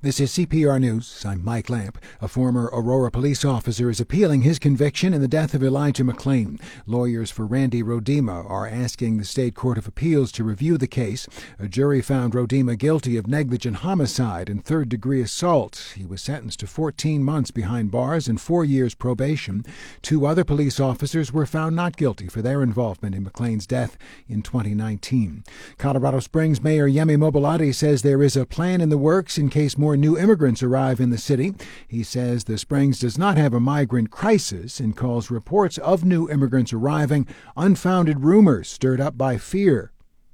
This is CPR News. I'm Mike Lamp. A former Aurora police officer is appealing his conviction in the death of Elijah McClain. Lawyers for Randy Rodema are asking the State Court of Appeals to review the case. A jury found Rodema guilty of negligent homicide and third-degree assault. He was sentenced to 14 months behind bars and 4 years probation. 2 other police officers were found not guilty for their involvement in McClain's death in 2019. Colorado Springs Mayor Yemi Mobolade says there is a plan in the works in case more new immigrants arrive in the city. He says the Springs does not have a migrant crisis and calls reports of new immigrants arriving unfounded rumors stirred up by fear.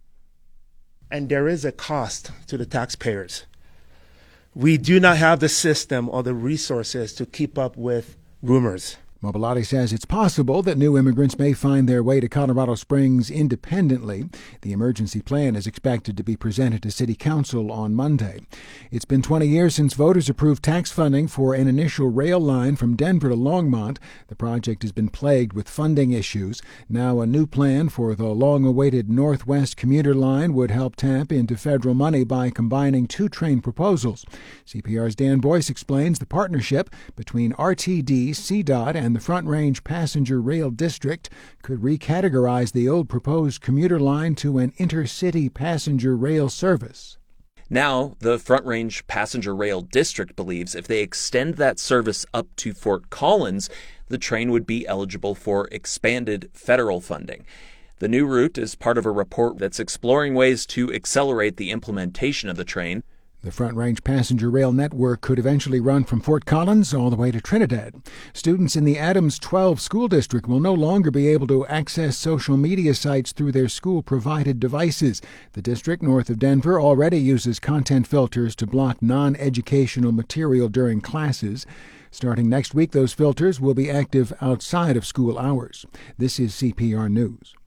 And there is a cost to the taxpayers. We do not have the system or the resources to keep up with rumors. Mobolade says it's possible that new immigrants may find their way to Colorado Springs independently. The emergency plan is expected to be presented to City Council on Monday. It's been 20 years since voters approved tax funding for an initial rail line from Denver to Longmont. The project has been plagued with funding issues. Now a new plan for the long-awaited Northwest commuter line would help tap into federal money by combining 2 train proposals. CPR's Dan Boyce explains the partnership between RTD, CDOT, and the Front Range Passenger Rail District could recategorize the old proposed commuter line to an intercity passenger rail service. Now, the Front Range Passenger Rail District believes if they extend that service up to Fort Collins, the train would be eligible for expanded federal funding. The new route is part of a report that's exploring ways to accelerate the implementation of the train. The Front Range Passenger Rail Network could eventually run from Fort Collins all the way to Trinidad. Students in the Adams 12 school district will no longer be able to access social media sites through their school-provided devices. The district north of Denver already uses content filters to block non-educational material during classes. Starting next week, those filters will be active outside of school hours. This is CPR News.